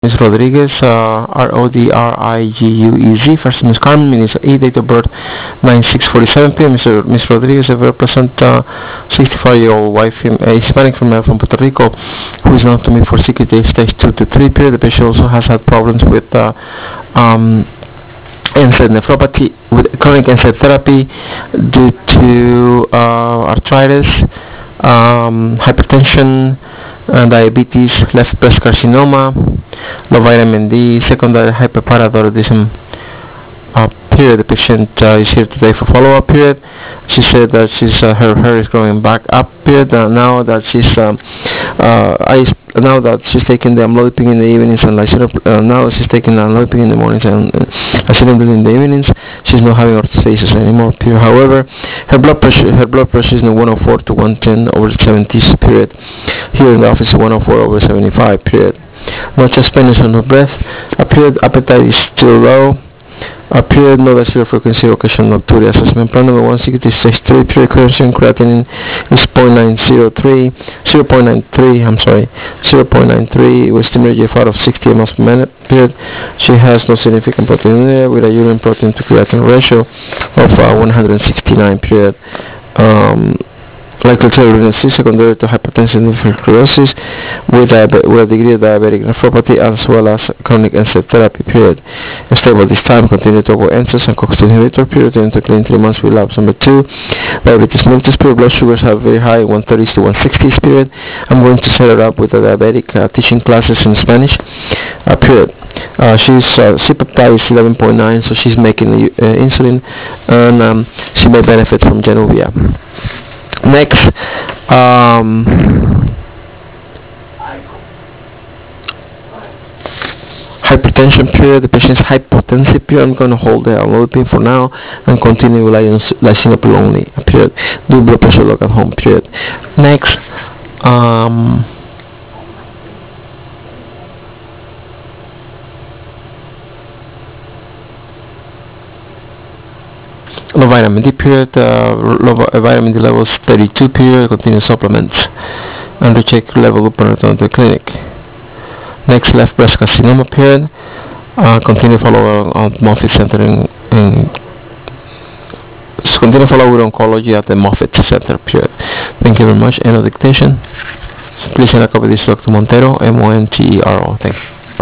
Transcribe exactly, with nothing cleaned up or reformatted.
Miss Rodriguez, uh, R O D R I G U E Z. First name is Carmen, Minister E, date of birth nine six forty-seven p m. Mister Miss Rodriguez, I represent uh, sixty-five-year-old wife, a Hispanic female from Puerto Rico, who is known to me for secretive stage two to three period. The patient also has had problems with uh, um, N SAID nephropathy, with chronic N SAID therapy due to uh, arthritis, um, hypertension, uh, diabetes, left breast carcinoma, low vitamin D, secondary hyperparathyroidism. Uh, period. The patient uh, is here today for follow-up period. She said that she's uh, her hair is growing back up period. Uh, now that she's um, uh, I now that she's taking the amlodipine in the evenings and lisinopril, uh, now she's taking the amlodipine in the mornings and uh, lisinopril in the evenings. She's not having orthostasis anymore period. However, her blood pressure her blood pressure is in one oh four to one ten over seventies period. Here in the office, one oh four over seventy-five period. No chest pain, no breath. A period. Appetite is still low. A period. No vascular frequency, occasional nocturia. Assessment plan number one, secretive stage three. Period. Creatine creatinine is zero point nine zero three, zero point nine three. I'm sorry, zero point nine three with stimulated G F R of sixty milliliters per minute. Period. She has no significant proteinuria with a urine protein to creatinine ratio of uh, one hundred sixty-nine. Period. Um, likely renal disease secondary to hypertension and sclerosis with, diabe- with a degree of diabetic nephropathy as well as chronic N SAID therapy period. Stable this time, continue to avoid N SAIDs and COX two inhibitor period into clean three months relapse. Number two, diabetes mellitus period. Blood sugars are very high, one thirties to one sixties period. I'm going to set her up with a diabetic uh, teaching classes in Spanish uh, period. Uh, she's uh, C-peptide is eleven point nine, so she's making the uh, insulin, and um, she may benefit from Januvia. Next, um, hypertension period. The patient is hypotensive period. I'm going to hold the amlodipine for now and continue with lisinopril only period. Do blood pressure log at home period. Next, um, low vitamin D period, uh, low vitamin D levels thirty-two period, continue supplements and recheck level upon return to the clinic. Next, left breast carcinoma period, uh, continue follow on Moffitt Center in, in continue follow with oncology at the Moffitt Center period. Thank you very much. End of dictation. Please send a copy of this to Doctor Montero, M O N T E R O. Thank you.